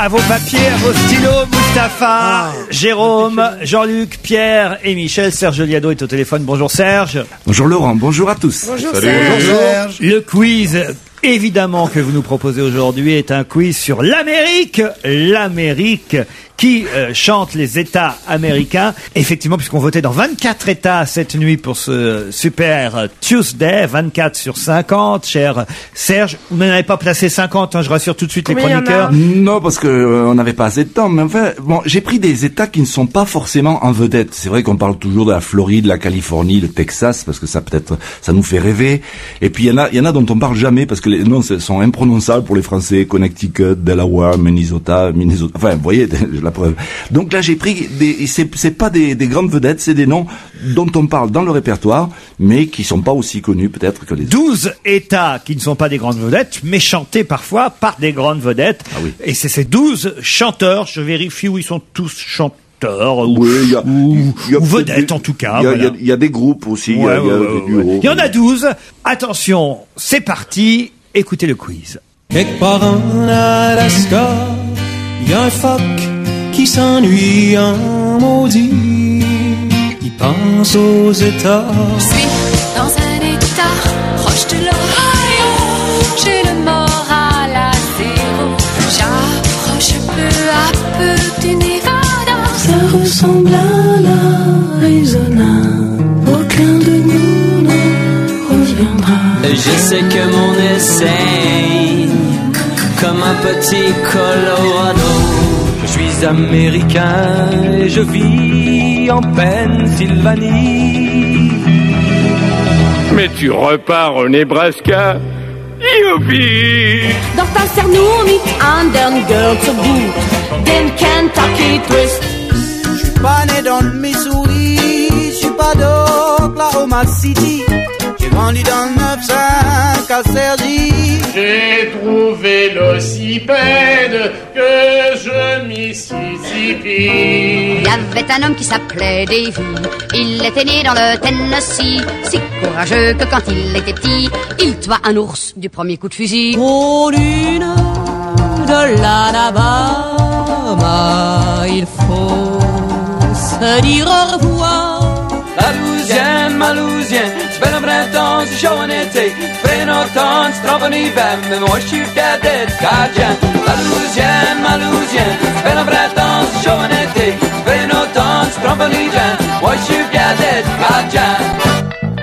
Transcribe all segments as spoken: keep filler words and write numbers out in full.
À vos papiers, à vos stylos, Mustapha, ah, Jérôme, Jean-Luc, Pierre et Michel. Serge Liado est au téléphone. Bonjour Serge. Bonjour Laurent, bonjour à tous. Bonjour Salut. Serge. Bonjour Serge. Le quiz, évidemment, que vous nous proposez aujourd'hui est un quiz sur l'Amérique. L'Amérique qui euh, chante les États américains. Effectivement, puisqu'on votait dans vingt-quatre États cette nuit pour ce super Tuesday, vingt-quatre sur cinquante, cher Serge. Vous n'en avez pas placé cinquante, hein, je rassure tout de suite les Combien chroniqueurs. Non, parce que euh, on n'avait pas assez de temps. Mais enfin, bon, j'ai pris des États qui ne sont pas forcément en vedette. C'est vrai qu'on parle toujours de la Floride, la Californie, le Texas, parce que ça peut-être, ça nous fait rêver. Et puis il y en a, il y en a dont on parle jamais parce que les noms sont imprononçables pour les Français. Connecticut, Delaware, Minnesota, Minnesota. Enfin, vous voyez. La preuve. Donc là, j'ai pris des, c'est, c'est pas des, des grandes vedettes, c'est des noms dont on parle dans le répertoire, mais qui sont pas aussi connus peut-être que les autres. douze États qui ne sont pas des grandes vedettes, mais chantés parfois par des grandes vedettes. Ah oui. Et c'est ces douze chanteurs, je vérifie où ils sont tous chanteurs, ou, oui, y a, ou, y a ou vedettes en tout cas. Il y, voilà. y, y a des groupes aussi, il ouais, y a, ouais, y a ouais, des ouais. duos. Il y en a douze. Attention, c'est parti. Écoutez le quiz. Quelque part en Alaska, il y a un phoque qui s'ennuie en maudit. Il pense aux États. Je suis dans un état proche de l'Ohio. J'ai le moral à zéro. J'approche peu à peu du Nevada. Ça ressemble à l'Arizona. Aucun de nous ne reviendra. Je sais que mon essai, comme un petit Colorado. Je suis américain et je vis en Pennsylvanie. Mais tu repars au Nebraska. Youpi! Doch das ist nur mit anderen Girls so gut, den Kentucky Twist. Je suis pas né dans le Missouri, je suis pas d'Oklahoma City. J'ai grandi dans le neuf cinq à Cergy. J'ai trouvé l'ocypède que je Mississippi. Il y avait un homme qui s'appelait Davy. Il était né dans le Tennessee. Si courageux que quand il était petit, il tua un ours du premier coup de fusil. Aux dunes de l'Alabama, il faut se dire au revoir. La Louisiane, ma Louisiane, c'est bel un printemps, c'est chaud en été. C'est un automne, c'est trop en hiver, mais moi je suis fier d'être Cajun. La Louisiane, ma Louisiane, c'est bel un printemps, c'est chaud en été. C'est un automne, c'est trop en hiver, moi je suis fier d'être Cajun.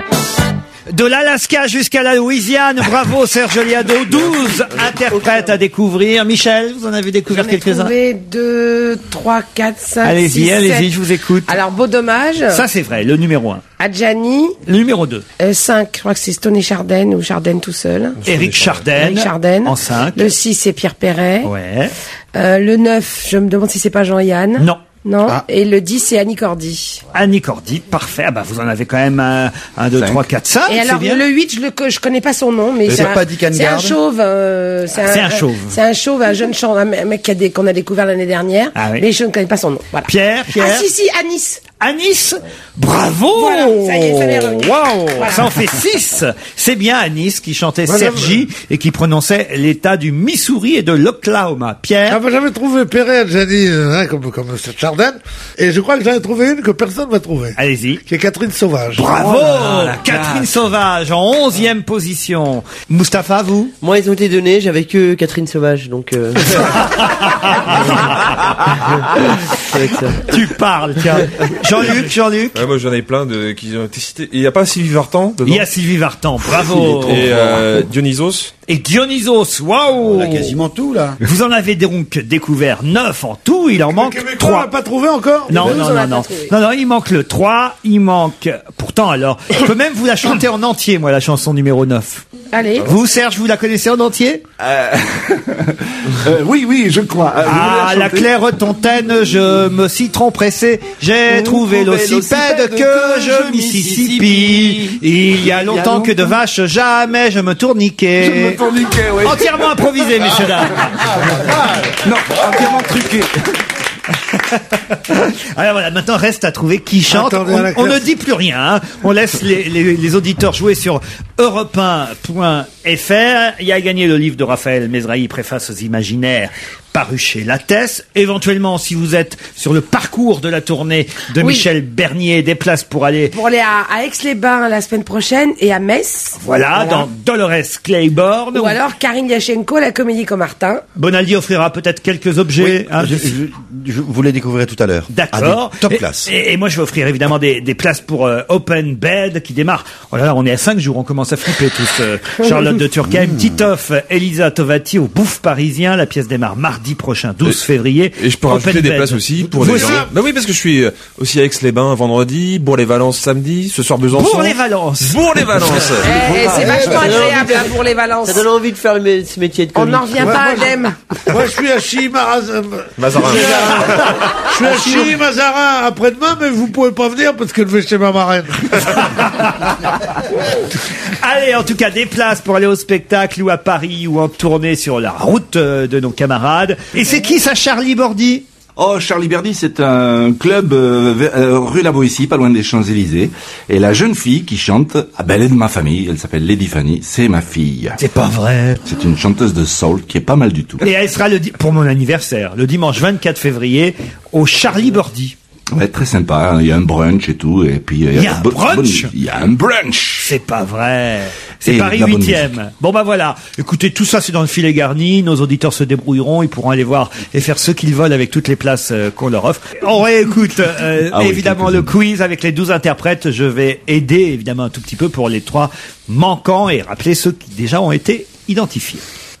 De l'Alaska jusqu'à la Louisiane, bravo Serge Liado, douze interprètes à découvrir. Michel, vous en avez découvert J'en ai quelques-uns? trouvé deux, trois, quatre, cinq, Allez-y, six, allez-y, sept. je vous écoute. Alors, Beau Dommage. Ça c'est vrai, le numéro un. Adjani. Le numéro deux. Euh, cinq, je crois que c'est Stoney Chardin ou Chardin tout seul. Éric Chardin. Éric Chardin. En cinq. Le six, c'est Pierre Perret. Ouais. Euh, le neuf, je me demande si c'est pas Jean-Yann. Non. Non. Ah. Et le dix, c'est Annie Cordy. Annie Cordy, parfait. Ah bah vous en avez quand même un, un deux, trois, quatre, cinq. Et alors, bien. le huit, je le, co- je connais pas son nom, mais Et c'est c'est un, pas Dick c'est un Hangard chauve, euh, c'est C'est un chauve. C'est un chauve, un jeune chauve, un mec qui a des, qu'on a découvert l'année dernière. Ah oui. Mais je ne connais pas son nom. Voilà. Pierre, Pierre. Ah, si, si, Anis. Anis, bravo! Voilà, ça y est, ça m'est revenu. Waouh, Voilà. ça en fait six. C'est bien Anis qui chantait Voilà. Sergi et qui prononçait l'état du Missouri et de l'Oklahoma. Pierre? Ah, bah, j'avais trouvé Perret, Adjani, euh, hein, comme, comme cette Chardin, et je crois que j'en ai trouvé une que personne va trouver. Allez-y. Qui est Catherine Sauvage. Bravo! Oh là là, Catherine Sauvage en onzième position. Mustapha, vous? Moi, ils ont été donnés, j'avais que Catherine Sauvage, donc... Euh... avec ça. Tu parles, tiens. Jean-Luc, Jean-Luc. Ouais, moi j'en ai plein de qui ont été cités. Il n'y a pas Sylvie Vartan dedans? Il y a Sylvie Vartan, bravo. Et euh, Dionysos. Et Dionysos, waouh! On a quasiment tout, là. Vous en avez donc découvert neuf en tout, il en manque Québécois, on trois. l'a pas trouvé encore? Non, Nous, non, on non, l'a non. pas trouvé. Non, non, il manque le trois, il manque... Pourtant, alors, je peux même vous la chanter en entier, moi, la chanson numéro neuf. Allez. Vous, Serge, vous la connaissez en entier? Euh... euh, oui, oui, je crois. Euh, vous Ah, voulez la chanter Claire Tontaine, je me citron pressé, j'ai Vous trouvé trouvez l'ocypède l'ocypède que que je je Mississippi. Il y a longtemps que de vaches, jamais je me tourniquais. Je me tourniquais, oui. Entièrement improvisé, messieurs, dames. Non, entièrement truqué. Alors voilà, maintenant reste à trouver qui chante. Attendez, on, à la on ne classe. dit plus rien, hein. On laisse les, les, les auditeurs jouer sur europe un point F R. Il y a gagné le livre de Raphaël Mesrahi, Préface aux imaginaires, paru chez Lattès. Éventuellement, si vous êtes sur le parcours de la tournée de Oui. Michel Bernier, des places pour aller, Pour aller à, à Aix-les-Bains la semaine prochaine et à Metz. voilà, dans Dolores Claiborne. Ou alors Karine Yachenko, la Comédie Comartin. Bonaldi offrira peut-être quelques objets. hein, je, je, je vous les découvrirez tout à l'heure. D'accord. Ah, des top Et- class. Et, et moi, je vais offrir évidemment des, des places pour euh, Open Bed qui démarre. Oh là là, on est à cinq jours, on commence à flipper tous. euh, Charlotte de Turckheim, Titoff, Elisa Tovati au Bouffe Parisien. La pièce démarre mardi prochain, douze février. Et je peux Open rajouter des Bed. places aussi pour Vous les gens. aussi Bah oui, parce que je suis euh, aussi à Aix-les-Bains vendredi, Bourg-les-Valences samedi, ce soir Besançon. Bourg-les-Valences. Bourg-les-Valences. Eh, eh, c'est vachement Ça donne envie agréable de- hein, pour les Valences. Ça donne envie de faire le mé- ce métier de On comique. n'en revient Ouais, pas moi, je- indemne. Moi, je suis à Chimarazin. Mazarin. Je suis à Chimazarin après-demain, mais vous pouvez pas venir parce que je vais chez ma marraine. Allez, en tout cas, des places pour aller au spectacle ou à Paris ou en tournée sur la route euh, de nos camarades. Et c'est qui ça, Charlie Bordy? Oh, Charlie Berdy, c'est un club euh, vers- euh, rue La Boétie, pas loin des Champs-Élysées. Et la jeune fille qui chante, ah ben, elle est de ma famille, elle s'appelle Lady Fanny, c'est ma fille. C'est pas vrai. C'est une chanteuse de soul qui est pas mal du tout. Et elle sera le di- pour mon anniversaire, le dimanche vingt-quatre février, au Charlie Bordy. Ouais, très sympa, hein. Il y a un brunch et tout, et puis... euh, Il y a un bo- brunch bonne- Il y a un brunch. C'est pas vrai. C'est Et Paris de la bonne huitième. Bon bah voilà. Écoutez, tout ça c'est dans le filet garni. Nos auditeurs se débrouilleront. Ils pourront aller voir et faire ce qu'ils veulent avec toutes les places euh, qu'on leur offre. On réécoute euh, Ah oui, évidemment le quiz avec les douze interprètes. Je vais aider évidemment un tout petit peu pour les trois manquants et rappeler ceux qui déjà ont été identifiés.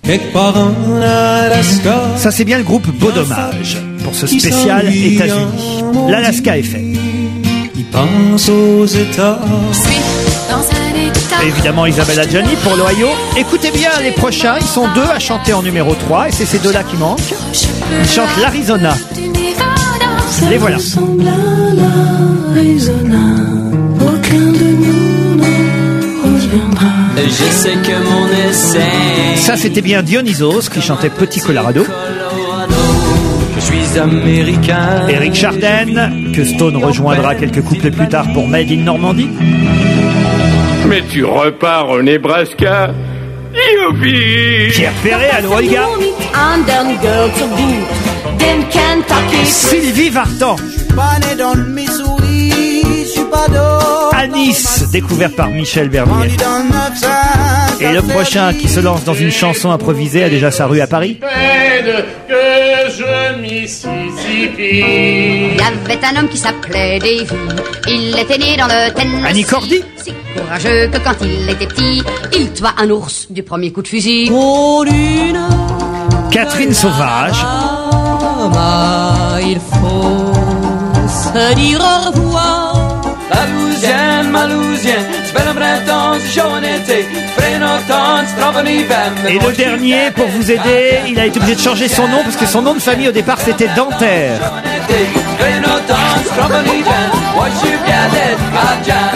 Ça c'est bien le groupe Beau Dommage pour ce spécial États-Unis. L'Alaska est fait. Il pense aux États. Je suis dans un état. Évidemment Isabelle Adjani pour l'Ohio. Écoutez bien les prochains, ils sont deux à chanter en numéro trois et c'est ces deux-là qui manquent. Ils chantent l'Arizona. Les voilà. Ressemble à l'Arizona. Aucun de nous ne reviendra. Je sais que mon essai. Ça c'était bien Dionysos qui chantait Petit Colorado. Je suis américain. Eric Chardin, que Stone rejoindra quelques couplets plus tard pour Made in Normandie. Mais tu repars au Nebraska. Youpi! Pierre Perret, allô Olga. Andern girl to boot. Then Kentucky. Sylvie Vartan. Pas né dans le Missouri, je suis pas d'or. À Nice, découverte par Michel Bernier. Dans le neuf cent Et le prochain qui se lance dans une chanson improvisée a déjà sa rue à Paris. Peine que je Mississippi. Il y avait un homme qui s'appelait Davy. Il était né dans le Tennessee. Annie Cordy. Si courageux que quand il était petit, il tua un ours du premier coup de fusil. Pour l'une Catherine Sauvage. Mama, il faut se dire au revoir. La Louisiane, ma Louisiane, c'est bel printemps, c'est chaud en été, frais en automne, c'est trop en hiver. Et le dernier, pour vous aider, il a été obligé de changer son nom parce que son nom de famille au départ c'était Dentaire. Frais en automne, c'est trop en hiver, moi je suis bien d'être à Jean.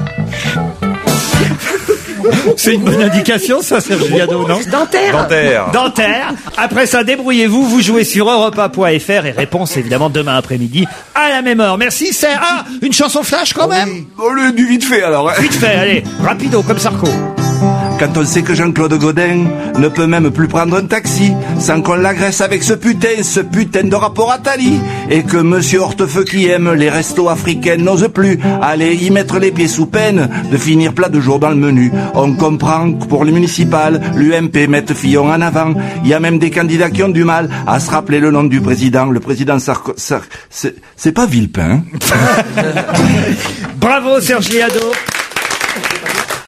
C'est une bonne indication ça, Serge Viado, non? Dentaire. Dentaire. Dentaire. Après ça, débrouillez-vous, vous jouez sur Europe un point F R et réponse évidemment demain après-midi à la même heure. Merci Serge. Ah, une chanson flash quand même? Oh, le, du vite fait alors. Vite fait, allez, rapido comme Sarko. Quand on sait que Jean-Claude Godin ne peut même plus prendre un taxi sans qu'on l'agresse avec ce putain, ce putain de rapport à Tali, et que Monsieur Hortefeux qui aime les restos africains n'ose plus aller y mettre les pieds sous peine de finir plat de jour dans le menu. On comprend que pour les municipales, l'U M P mette Fillon en avant. Il y a même des candidats qui ont du mal à se rappeler le nom du président. Le président Sarko... Sar... C'est c'est pas Villepin. Bravo Serge Liado.